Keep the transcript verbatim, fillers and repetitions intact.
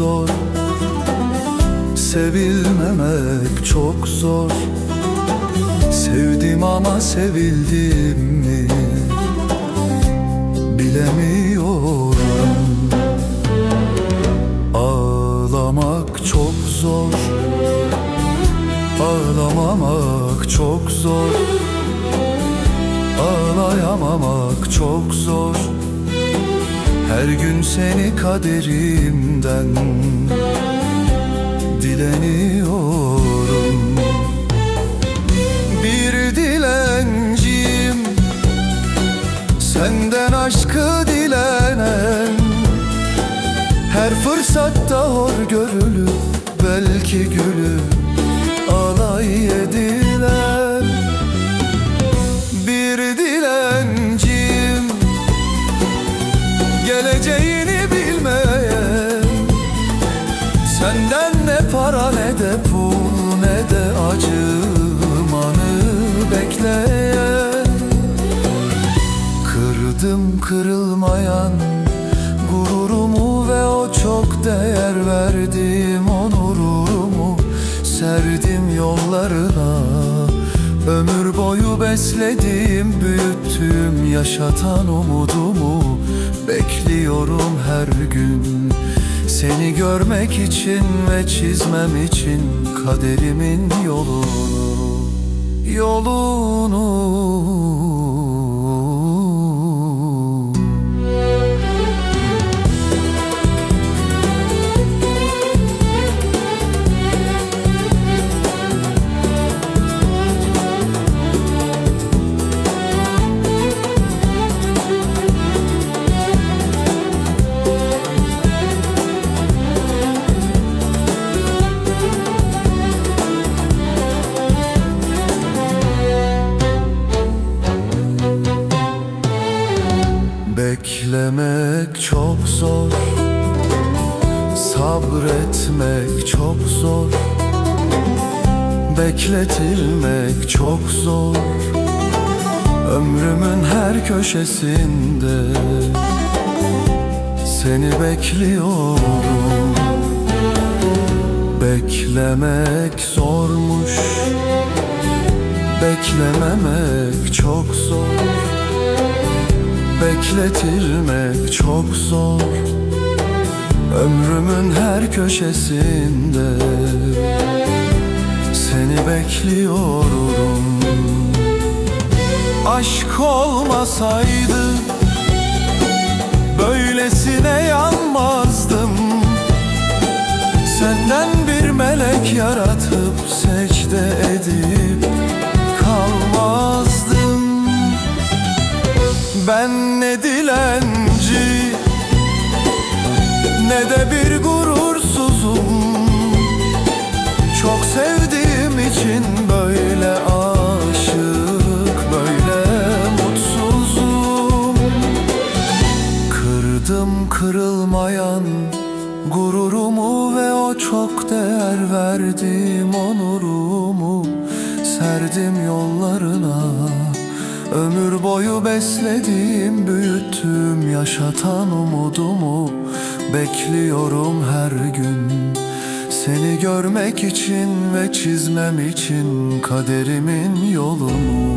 zor, sevilmemek çok zor. Sevdim ama sevildim mi bilemiyorum. Ağlamak çok zor, ağlamamak çok zor. Ağlayamamak çok zor. Her gün seni kaderimden dileniyorum. Bir dilenciyim, senden aşkı dilenen. Her fırsatta hor görülüp belki gülüp alay edilen. Bir dilenciyim, geleceğini bilmeyen. Senden ne para ne de pul ne de acımanı bekleyen. Kırdım kırılmayan gururumu ve o çok değer verdiğim onurumu. Serdim yollarına, ömür boyu beslediğim, büyüttüğüm, yaşatan umudumu. Bekliyorum her gün seni görmek için ve çizmem için kaderimin yolunu, yolunu. Beklemek çok zor, sabretmek çok zor. Bekletilmek çok zor. Ömrümün her köşesinde seni bekliyorum. Beklemek zormuş, beklememek çok zor. Bekletilmek çok zor. Ömrümün her köşesinde seni bekliyorum. Aşk olmasaydı böylesine yanmazdım. Senden bir melek yaratıp secde edip kalmazdım. Ben ne dilenci ne de bir gurursuzum. Çok sevdiğim için böyle aşık, böyle mutsuzum. Kırdım kırılmayan gururumu ve o çok değer verdiğim onurumu. Serdim yollarına, ömür boyu beslediğim, büyüttüğüm, yaşatan umudumu. Bekliyorum her gün seni görmek için ve çizmem için kaderimin yolunu.